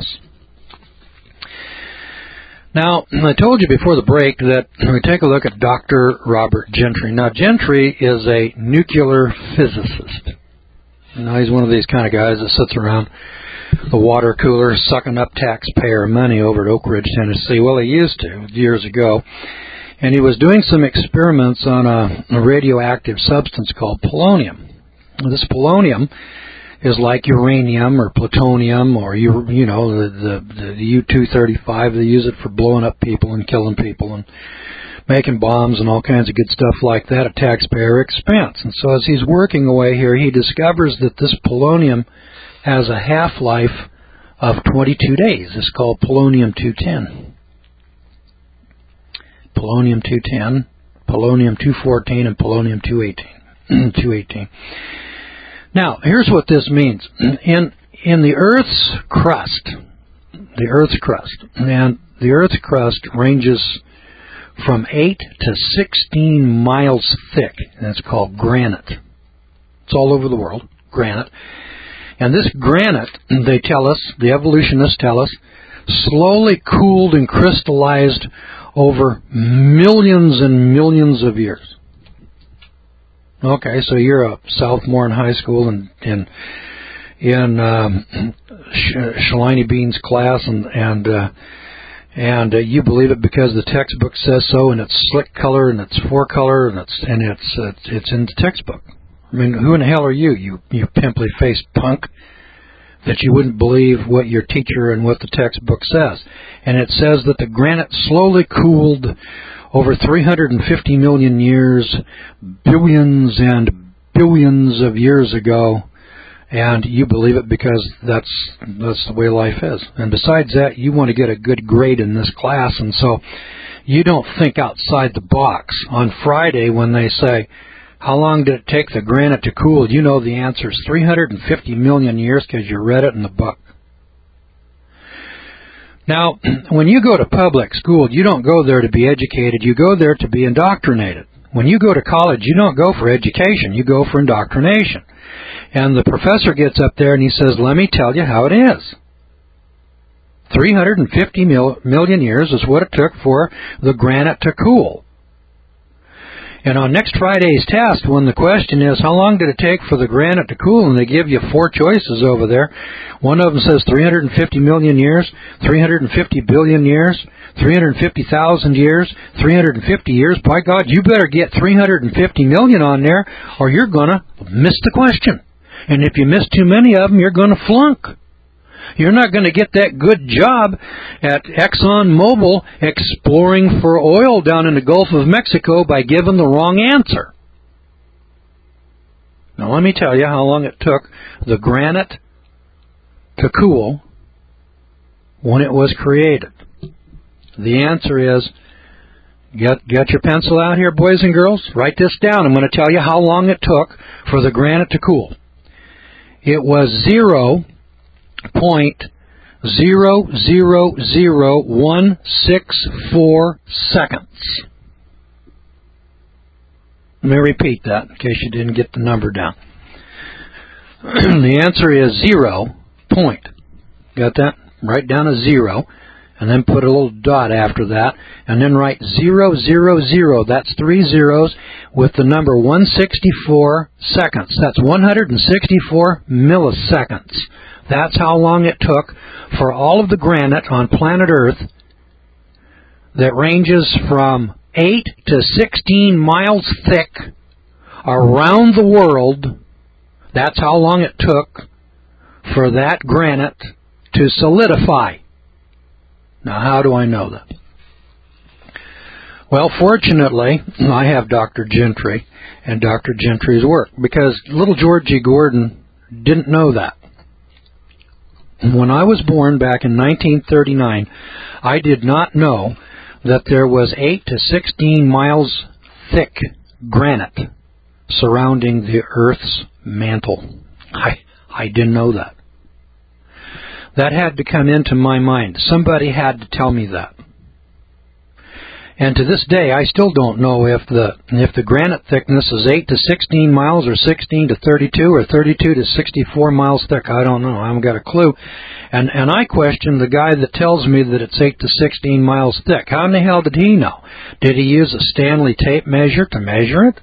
Now, I told you before the break that we take a look at Doctor Robert Gentry. Now, Gentry is a nuclear physicist. Now, he's one of these kind of guys that sits around the water cooler sucking up taxpayer money over at Oak Ridge, Tennessee. Well, he used to years ago. And he was doing some experiments on a, a radioactive substance called polonium. This polonium is like uranium or plutonium or, you, you know, the, the, the U two thirty-five. They use it for blowing up people and killing people and making bombs and all kinds of good stuff like that at taxpayer expense. And so as he's working away here, he discovers that this polonium has a half-life of twenty-two days. It's called polonium two ten. Polonium two ten, polonium two fourteen, and polonium two eighteen. two eighteen. Now, here's what this means. In in the Earth's crust, the Earth's crust, and the Earth's crust ranges from eight to sixteen miles thick, and it's called granite. It's all over the world, granite. And this granite, they tell us, the evolutionists tell us, slowly cooled and crystallized over millions and millions of years. Okay, so you're a sophomore in high school and in in um, Shalini Bean's class, and and uh, and uh, you believe it because the textbook says so, and it's slick color and it's four color and it's and it's uh, it's in the textbook. I mean, who in the hell are you, you you pimply faced punk, that you wouldn't believe what your teacher and what the textbook says? And it says that the granite slowly cooled over three hundred fifty million years, billions and billions of years ago, and you believe it because that's that's the way life is. And besides that, you want to get a good grade in this class, and so you don't think outside the box. On Friday, when they say, how long did it take the granite to cool? You know the answer is three hundred fifty million years because you read it in the book. Now, when you go to public school, you don't go there to be educated. You go there to be indoctrinated. When you go to college, you don't go for education. You go for indoctrination. And the professor gets up there and he says, let me tell you how it is. three hundred fifty mil- million years is what it took for the granite to cool. And on next Friday's test, when the question is, how long did it take for the granite to cool, and they give you four choices over there, one of them says three hundred fifty million years, three hundred fifty billion years, three hundred fifty thousand years, three hundred fifty years. By God, you better get three hundred fifty million on there, or you're going to miss the question. And if you miss too many of them, you're going to flunk. You're not going to get that good job at ExxonMobil exploring for oil down in the Gulf of Mexico by giving the wrong answer. Now let me tell you how long it took the granite to cool when it was created. The answer is, get, get your pencil out here, boys and girls. Write this down. I'm going to tell you how long it took for the granite to cool. It was zero point zero zero zero one six four seconds. Let me repeat that in case you didn't get the number down. The answer is zero point. Got that? Write down a zero, and then put a little dot after that, and then write zero zero zero. That's three zeros with the number one hundred sixty-four seconds. That's one hundred sixty-four milliseconds. That's how long it took for all of the granite on planet Earth that ranges from eight to sixteen miles thick around the world. That's how long it took for that granite to solidify. Now, how do I know that? Well, fortunately, I have Doctor Gentry and Doctor Gentry's work, because little Georgie Gordon didn't know that. When I was born back in nineteen thirty-nine, I did not know that there was eight to sixteen miles thick granite surrounding the Earth's mantle. I, I didn't know that. That had to come into my mind. Somebody had to tell me that. And to this day, I still don't know if the if the granite thickness is eight to sixteen miles, or sixteen to thirty-two, or thirty-two to sixty-four miles thick. I don't know. I haven't got a clue. And and I question the guy that tells me that it's eight to sixteen miles thick. How in the hell did he know? Did he use a Stanley tape measure to measure it?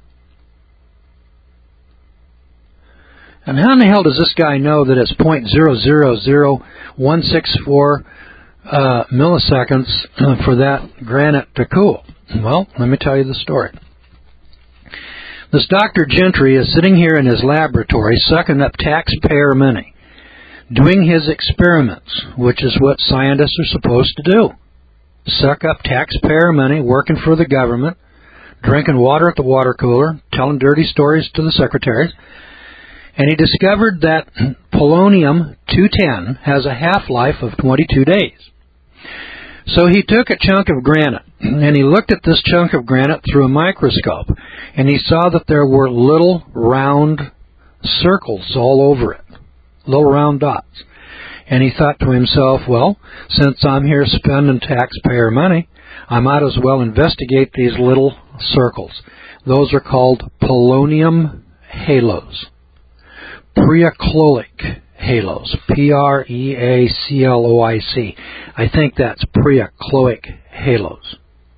And how in the hell does this guy know that it's zero point zero zero zero one six four Uh, milliseconds for that granite to cool? Well, let me tell you the story. This Doctor Gentry is sitting here in his laboratory sucking up taxpayer money, doing his experiments, which is what scientists are supposed to do. Suck up taxpayer money, working for the government, drinking water at the water cooler, telling dirty stories to the secretaries. And he discovered that polonium two ten has a half-life of twenty-two days. So he took a chunk of granite, and he looked at this chunk of granite through a microscope, and he saw that there were little round circles all over it, little round dots. And he thought to himself, well, since I'm here spending taxpayer money, I might as well investigate these little circles. Those are called polonium halos, preecloic halos, P R E A C L O I C. I think that's preecloic halos.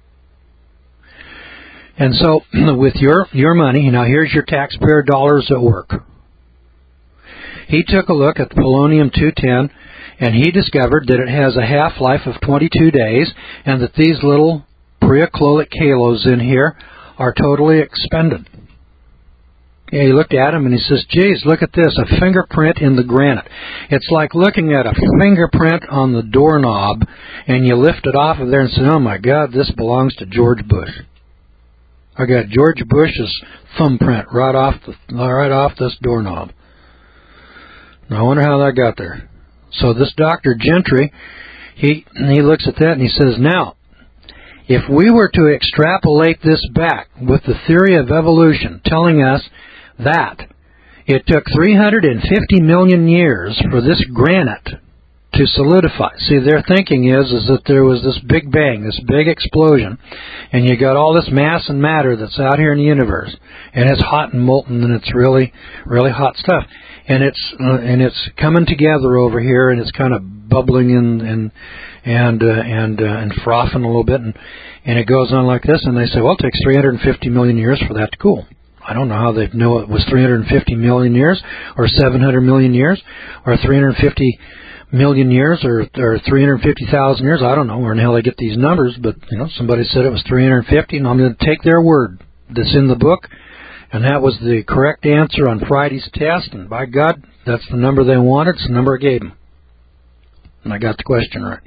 And so, with your, your money, now here's your taxpayer dollars at work. He took a look at the polonium two ten, and he discovered that it has a half-life of twenty-two days, and that these little preecloic halos in here are totally expended. Yeah, he looked at him and he says, geez, look at this, a fingerprint in the granite. It's like looking at a fingerprint on the doorknob, and you lift it off of there and say, oh my God, this belongs to George Bush. I got George Bush's thumbprint right off the, right off this doorknob. Now I wonder how that got there. So this Doctor Gentry, he he looks at that and he says, now, if we were to extrapolate this back with the theory of evolution telling us that it took three hundred fifty million years for this granite to solidify. See, their thinking is, is that there was this big bang, this big explosion, and you got all this mass and matter that's out here in the universe, and it's hot and molten, and it's really, really hot stuff. And it's uh, and it's coming together over here, and it's kind of bubbling and and and uh, and, uh, and frothing a little bit, and and it goes on like this. And they say, well, it takes three hundred fifty million years for that to cool. I don't know how they know it was three hundred fifty million years, or seven hundred million years, or three hundred fifty million years, or or three hundred fifty thousand years. I don't know where in the hell they get these numbers, but you know, somebody said it was three hundred fifty, and I'm going to take their word that's in the book. And that was the correct answer on Friday's test, and by God, that's the number they wanted. It's the number I gave them. And I got the question right.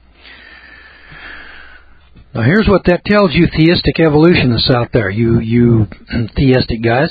Now here's what that tells you, theistic evolutionists out there, you, you theistic guys.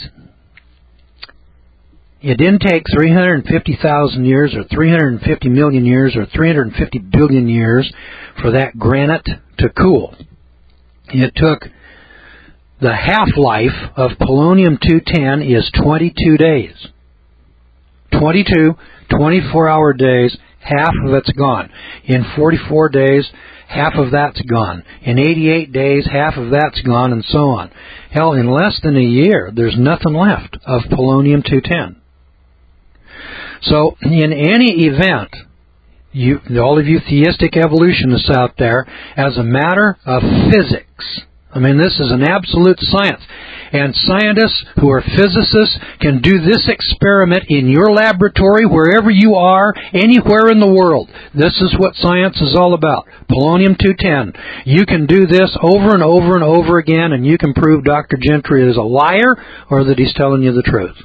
It didn't take three hundred fifty thousand years, or three hundred fifty million years, or three hundred fifty billion years for that granite to cool. It took... The half-life of polonium two ten is twenty-two days. twenty-two twenty-four hour days, half of it's gone. In forty-four days, half of that's gone. In eighty-eight days, half of that's gone, and so on. Hell, in less than a year, there's nothing left of polonium two ten. So, in any event, you, all of you theistic evolutionists out there, as a matter of physics, I mean, this is an absolute science. And scientists who are physicists can do this experiment in your laboratory, wherever you are, anywhere in the world. This is what science is all about. Polonium two ten. You can do this over and over and over again, and you can prove Doctor Gentry is a liar or that he's telling you the truth.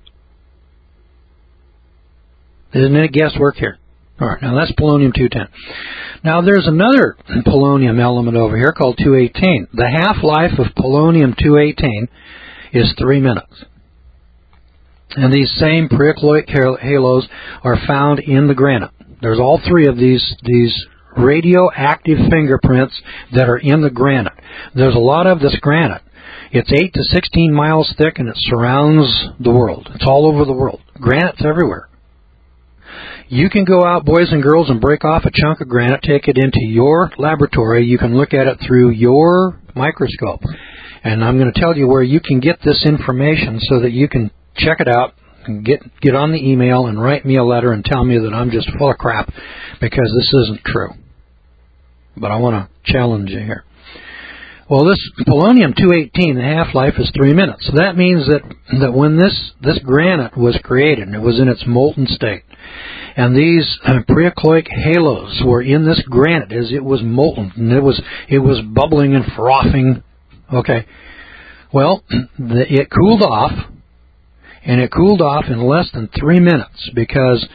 Isn't it guesswork here? All right, now that's polonium two ten. Now there's another polonium element over here called two eighteen. The half-life of polonium two eighteen is three minutes. And these same preecloic halos are found in the granite. There's all three of these, these radioactive fingerprints that are in the granite. There's a lot of this granite. It's eight to sixteen miles thick, and it surrounds the world. It's all over the world. Granite's everywhere. You can go out, boys and girls, and break off a chunk of granite, take it into your laboratory. You can look at it through your microscope. And I'm going to tell you where you can get this information so that you can check it out and get get on the email and write me a letter and tell me that I'm just full of crap because this isn't true. But I want to challenge you here. Well, this polonium two eighteen, the half-life is three minutes. So that means that, that when this, this granite was created, and it was in its molten state, and these uh, preecloic halos were in this granite as it was molten, and it was it was bubbling and frothing. Okay, well, the, it cooled off, and it cooled off in less than three minutes because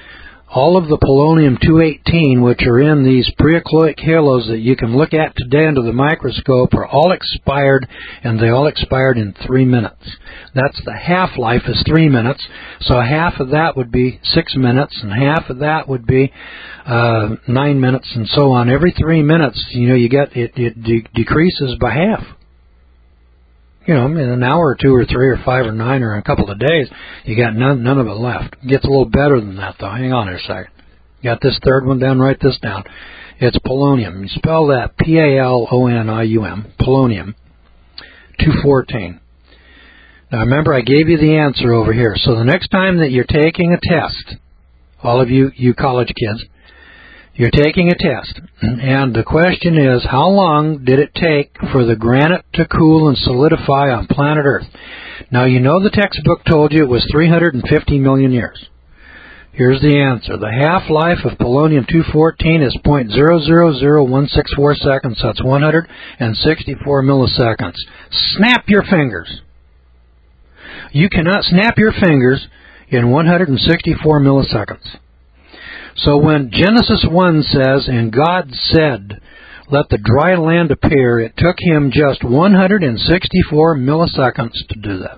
all of the polonium two eighteen, which are in these preecloic halos that you can look at today under the microscope, are all expired, and they all expired in three minutes. That's the half-life is three minutes, so half of that would be six minutes, and half of that would be uh, nine minutes, and so on. Every three minutes, you know, you get it, it de- decreases by half. You know, in an hour or two or three or five or nine or a couple of days, you got none, none of it left. It gets a little better than that, though. Hang on here a second. Got this third one down? Write this down. It's polonium. You spell that P A L O N I U M, polonium, two fourteen. Now, remember, I gave you the answer over here. So the next time that you're taking a test, all of you, you college kids, you're taking a test, and the question is, how long did it take for the granite to cool and solidify on planet Earth? Now, you know the textbook told you it was three hundred fifty million years. Here's the answer. The half-life of polonium two fourteen is zero point zero zero zero one six four seconds. That's one hundred sixty-four milliseconds. Snap your fingers. You cannot snap your fingers in one hundred sixty-four milliseconds. So when Genesis one says, and God said, let the dry land appear, it took him just one hundred sixty-four milliseconds to do that.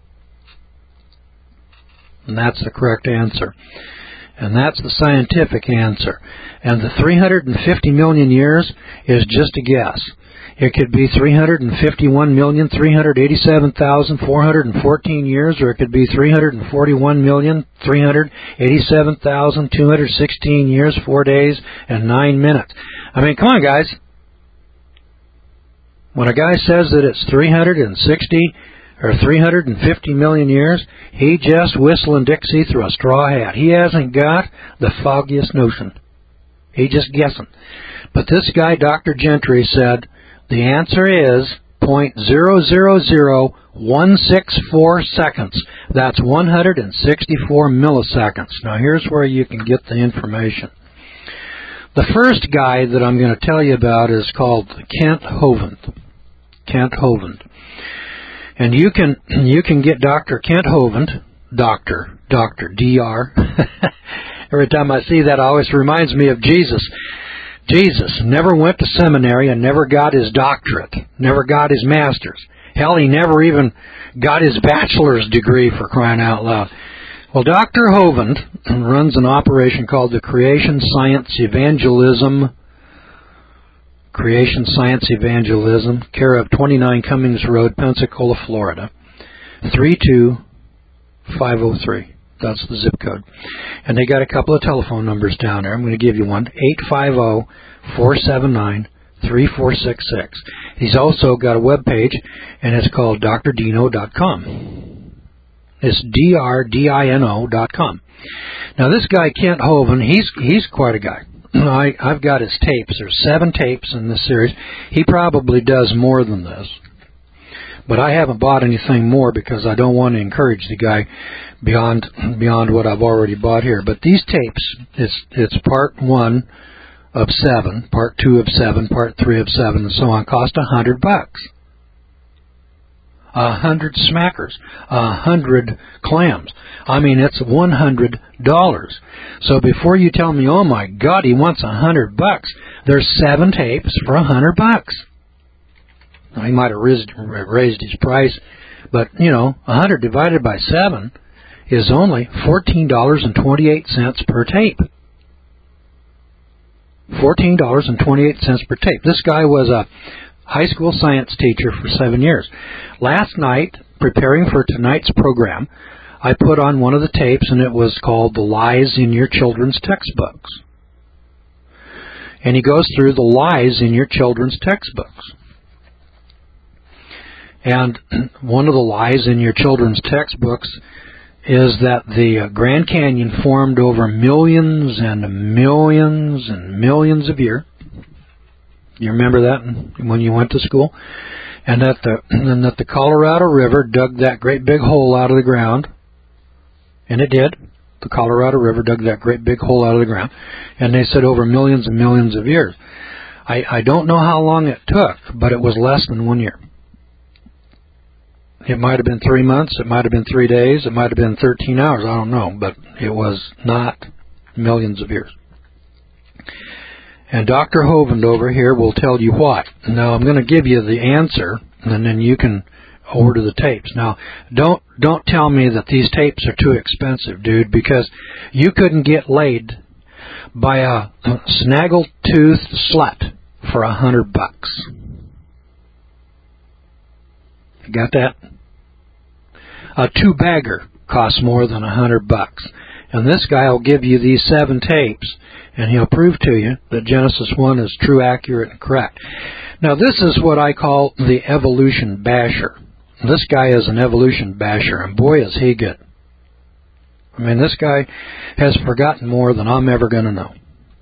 And that's the correct answer. And that's the scientific answer. And the three hundred fifty million years is just a guess. It could be three hundred fifty-one million, three hundred eighty-seven thousand, four hundred fourteen years, or it could be three hundred forty-one million, three hundred eighty-seven thousand, two hundred sixteen years, four days, and nine minutes. I mean, come on, guys. When a guy says that it's three hundred sixty or three hundred fifty million years, he just whistling Dixie through a straw hat. He hasn't got the foggiest notion. He's just guessing. But this guy, Doctor Gentry, said, the answer is zero point zero zero zero one six four seconds. That's one hundred sixty-four milliseconds. Now, here's where you can get the information. The first guy that I'm going to tell you about is called Kent Hovind. Kent Hovind. And you can you can get Doctor Kent Hovind, Doctor, Doctor, D R. Every time I see that, it always reminds me of Jesus. Jesus never went to seminary and never got his doctorate, never got his master's. Hell, he never even got his bachelor's degree, for crying out loud. Well, Doctor Hovind runs an operation called the Creation Science Evangelism, Creation Science Evangelism, care of twenty-nine Cummings Road, Pensacola, Florida, three two five oh three. That's the zip code. And they got a couple of telephone numbers down there. I'm going to give you one, eight five zero, four seven nine, three four six six. He's also got a web page, and it's called D R dino dot com. It's D R D I N O dot com. Now, this guy, Kent Hovind, he's he's quite a guy. I, I've got his tapes. There's seven tapes in this series. He probably does more than this. But I haven't bought anything more because I don't want to encourage the guy beyond beyond what I've already bought here. But these tapes, it's it's part one of seven, part two of seven, part three of seven, and so on, cost a hundred bucks. A hundred smackers, a hundred clams. I mean, it's one hundred dollars. So before you tell me, oh my God, he wants a hundred bucks, there's seven tapes for a hundred bucks. Now, he might have raised, raised his price, but, you know, a hundred divided by seven is only fourteen dollars and twenty-eight cents per tape. fourteen dollars and twenty-eight cents per tape. This guy was a high school science teacher for seven years. Last night, preparing for tonight's program, I put on one of the tapes, and it was called The Lies in Your Children's Textbooks. And he goes through the lies in your children's textbooks. And one of the lies in your children's textbooks is that the Grand Canyon formed over millions and millions and millions of years. You remember that when you went to school? And that the and that the Colorado River dug that great big hole out of the ground. And it did. The Colorado River dug that great big hole out of the ground. And they said over millions and millions of years. I, I don't know how long it took, but it was less than one year. It might have been three months. It might have been three days. It might have been thirteen hours. I don't know. But it was not millions of years. And Doctor Hovind over here will tell you why. Now, I'm going to give you the answer, and then you can order the tapes. Now, don't don't tell me that these tapes are too expensive, dude, because you couldn't get laid by a snaggle-toothed slut for a hundred bucks. Got that? A two-bagger costs more than a hundred bucks. And this guy will give you these seven tapes, and he'll prove to you that Genesis one is true, accurate, and correct. Now, this is what I call the evolution basher. This guy is an evolution basher, and boy, is he good. I mean, this guy has forgotten more than I'm ever going to know.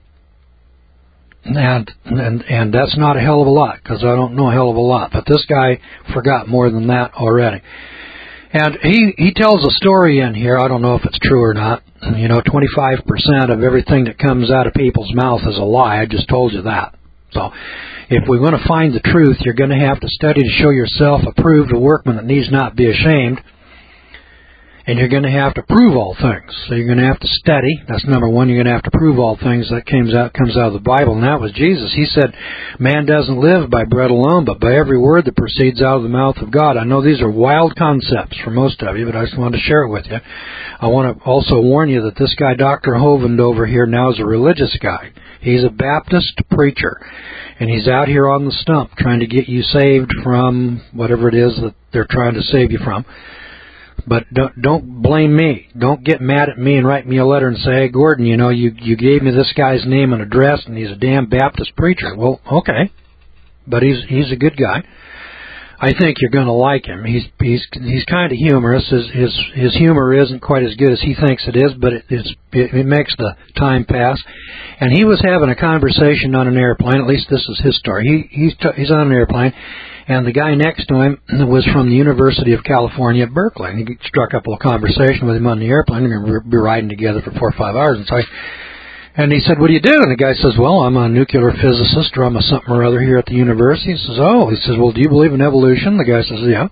And, and and that's not a hell of a lot, because I don't know a hell of a lot. But this guy forgot more than that already. And he, he tells a story in here. I don't know if it's true or not. You know, twenty-five percent of everything that comes out of people's mouth is a lie. I just told you that. So if we want to find the truth, you're going to have to study to show yourself approved, a workman that needs not be ashamed. And you're going to have to prove all things. So you're going to have to study. That's number one. You're going to have to prove all things. That comes out comes out of the Bible. And that was Jesus. He said, man doesn't live by bread alone, but by every word that proceeds out of the mouth of God. I know these are wild concepts for most of you, but I just wanted to share it with you. I want to also warn you that this guy, Doctor Hovind over here, now is a religious guy. He's a Baptist preacher. And he's out here on the stump trying to get you saved from whatever it is that they're trying to save you from. But don't, don't blame me. Don't get mad at me and write me a letter and say, hey, Gordon, you know, you, you gave me this guy's name and address, and he's a damn Baptist preacher. Well, okay. But he's he's a good guy. I think you're going to like him. He's he's he's kind of humorous. His his his humor isn't quite as good as he thinks it is, but it it's, it, it makes the time pass. And he was having a conversation on an airplane. At least this is his story. He he's t- he's on an airplane. And the guy next to him was from the University of California at Berkeley. And he struck up a little conversation with him on the airplane. We're going to be riding together for four or five hours. And so I, and he said, what do you do? And the guy says, well, I'm a nuclear physicist, or I'm a something or other here at the university. He says, oh. He says, well, do you believe in evolution? The guy says, yeah.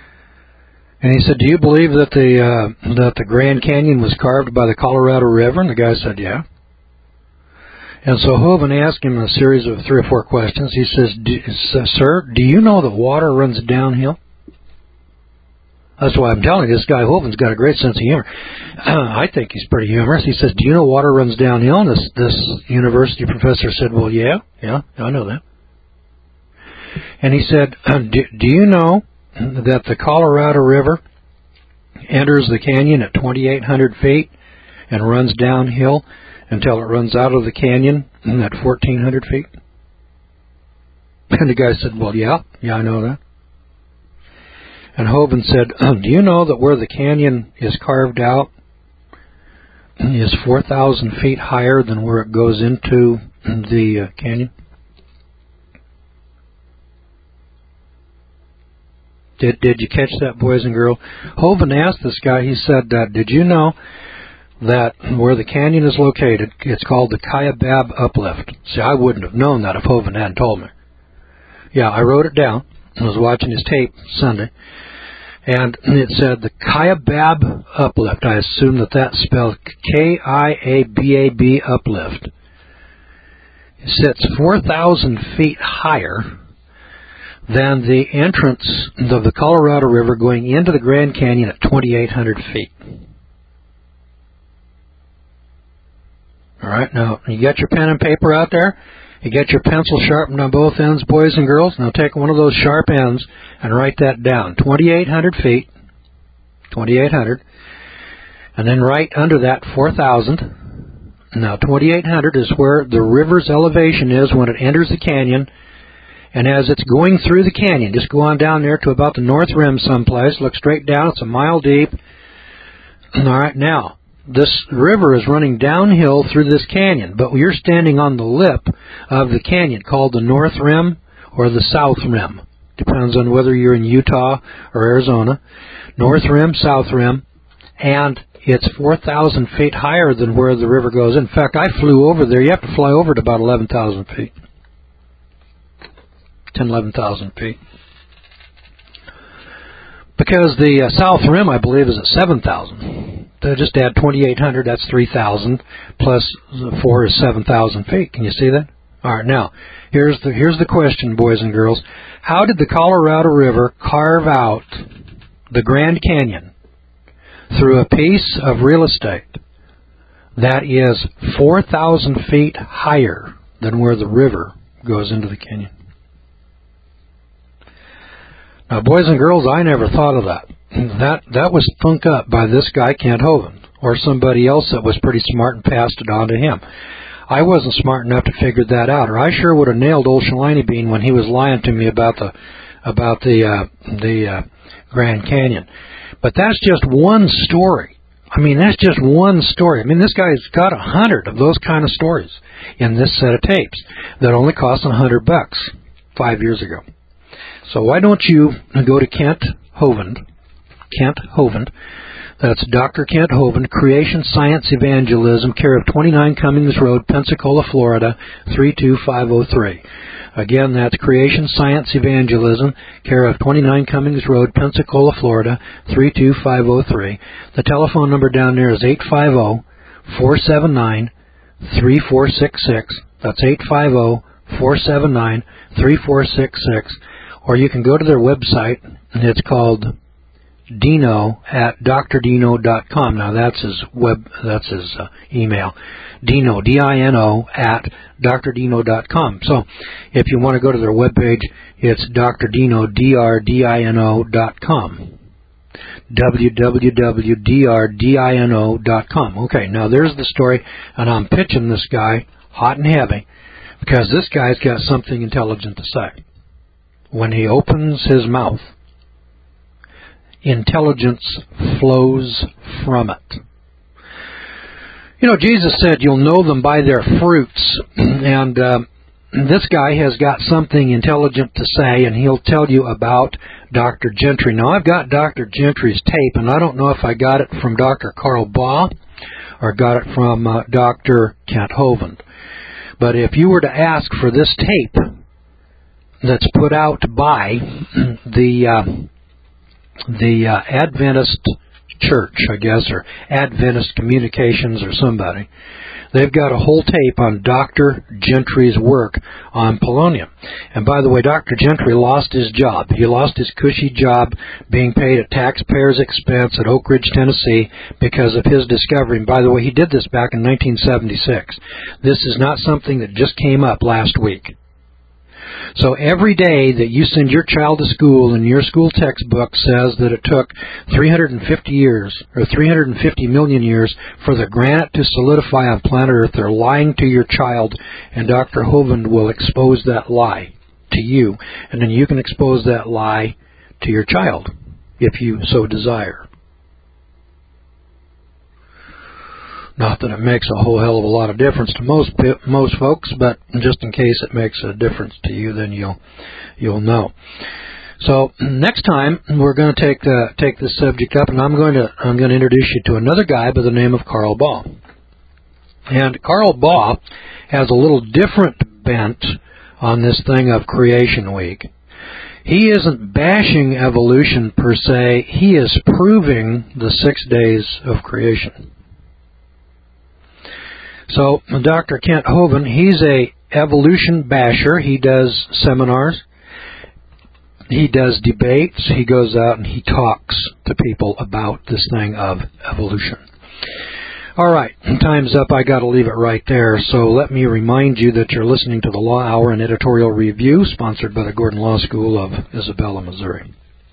And he said, do you believe that the uh, that the Grand Canyon was carved by the Colorado River? And the guy said, yeah. And so Hovind asked him a series of three or four questions. He says, sir, do you know that water runs downhill? That's why I'm telling you, this guy Hovind's got a great sense of humor. Uh, I think he's pretty humorous. He says, do you know water runs downhill? And this, this university professor said, well, yeah, yeah, I know that. And he said, do, do you know that the Colorado River enters the canyon at twenty-eight hundred feet and runs downhill until it runs out of the canyon at fourteen hundred feet? And the guy said, well, yeah, yeah, I know that. And Hovind said, do you know that where the canyon is carved out is four thousand feet higher than where it goes into the uh, canyon? Did did you catch that, boys and girls? Hovind asked this guy, he said, uh, did you know that where the canyon is located, it's called the Kaibab Uplift? See, I wouldn't have known that if Hovind hadn't told me. Yeah, I wrote it down. I was watching his tape Sunday, and it said the Kaibab Uplift. I assume that that's spelled K I A B A B Uplift. It sits four thousand feet higher than the entrance of the Colorado River going into the Grand Canyon at twenty-eight hundred feet. All right, now, you got your pen and paper out there? You got your pencil sharpened on both ends, boys and girls? Now take one of those sharp ends and write that down. twenty-eight hundred feet. twenty-eight hundred. And then right under that, four thousand. Now, twenty-eight hundred is where the river's elevation is when it enters the canyon. And as it's going through the canyon, just go on down there to about the north rim someplace. Look straight down. It's a mile deep. All right, now, this river is running downhill through this canyon, but you're standing on the lip of the canyon called the north rim or the south rim. Depends on whether you're in Utah or Arizona. North rim, south rim, and it's four thousand feet higher than where the river goes. In fact, I flew over there. You have to fly over at about eleven thousand feet. ten, eleven thousand feet. Because the uh, South Rim, I believe, is at seven thousand. So just add twenty-eight hundred, that's three thousand, plus the four is seven thousand feet. Can you see that? All right, now, here's the, here's the question, boys and girls. How did the Colorado River carve out the Grand Canyon through a piece of real estate that is four thousand feet higher than where the river goes into the canyon? Now, boys and girls, I never thought of that. That that was thunk up by this guy, Kent Hovind, or somebody else that was pretty smart and passed it on to him. I wasn't smart enough to figure that out, or I sure would have nailed old Shalini Bean when he was lying to me about the about the uh, the uh, Grand Canyon. But that's just one story. I mean, that's just one story. I mean, this guy's got a hundred of those kind of stories in this set of tapes that only cost a hundred bucks five years ago. So why don't you go to Kent Hovind, Kent Hovind, that's Doctor Kent Hovind, Creation Science Evangelism, care of twenty-nine Cummings Road, Pensacola, Florida, three two five oh three. Again, that's Creation Science Evangelism, care of twenty-nine Cummings Road, Pensacola, Florida, three two five oh three. The telephone number down there is eight five zero, four seven nine, three four six six. That's eight five zero, four seven nine, three four six six. Or you can go to their website, and it's called Dino at D R Dino dot com. Now that's his web, that's his uh, email. Dino, D I N O, at D R Dino dot com. So if you want to go to their webpage, it's Doctor Dino, D R D I N O dot com. w w w dot D R Dino dot com. Okay, now there's the story, and I'm pitching this guy hot and heavy because this guy's got something intelligent to say. When he opens his mouth, intelligence flows from it. You know, Jesus said you'll know them by their fruits, and uh, this guy has got something intelligent to say, and he'll tell you about Doctor Gentry. Now, I've got Doctor Gentry's tape, and I don't know if I got it from Doctor Carl Baugh or got it from uh, Doctor Kent Hovind. But if you were to ask for this tape that's put out by the uh, the uh, Adventist Church, I guess, or Adventist Communications or somebody, they've got a whole tape on Doctor Gentry's work on polonium. And by the way, Doctor Gentry lost his job. He lost his cushy job being paid at taxpayers' expense at Oak Ridge, Tennessee, because of his discovery. And by the way, he did this back in nineteen seventy-six. This is not something that just came up last week. So every day that you send your child to school and your school textbook says that it took three hundred fifty years or three hundred fifty million years for the granite to solidify on planet Earth, they're lying to your child, and Doctor Hovind will expose that lie to you, and then you can expose that lie to your child if you so desire. Not that it makes a whole hell of a lot of difference to most most folks, but just in case it makes a difference to you, then you'll you'll know. So next time we're going to take the take this subject up, and I'm going to I'm going to introduce you to another guy by the name of Carl Baugh. And Carl Baugh has a little different bent on this thing of Creation Week. He isn't bashing evolution per se. He is proving the six days of creation. So, Doctor Kent Hovind, he's a evolution basher. He does seminars. He does debates. He goes out and he talks to people about this thing of evolution. All right, time's up. I got to leave it right there. So let me remind you that you're listening to the Law Hour and Editorial Review, sponsored by the Gordon Law School of Isabella, Missouri.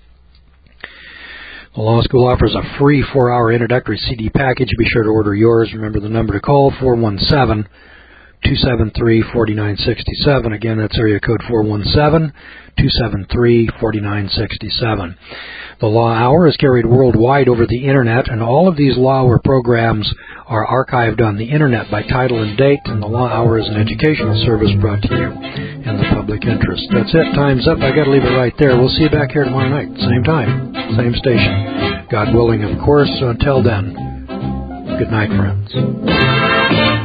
The Law School offers a free four-hour introductory C D package. Be sure to order yours. Remember the number to call, four one seven, two seven three, four nine six seven. Again, that's area code four one seven, two seven three, four nine six seven. The Law Hour is carried worldwide over the Internet, and all of these Law Hour programs are archived on the Internet by title and date, and the Law Hour is an educational service brought to you in the public interest. That's it. Time's up. I got to leave it right there. We'll see you back here tomorrow night. Same time, same station. God willing, of course. So until then, good night, friends.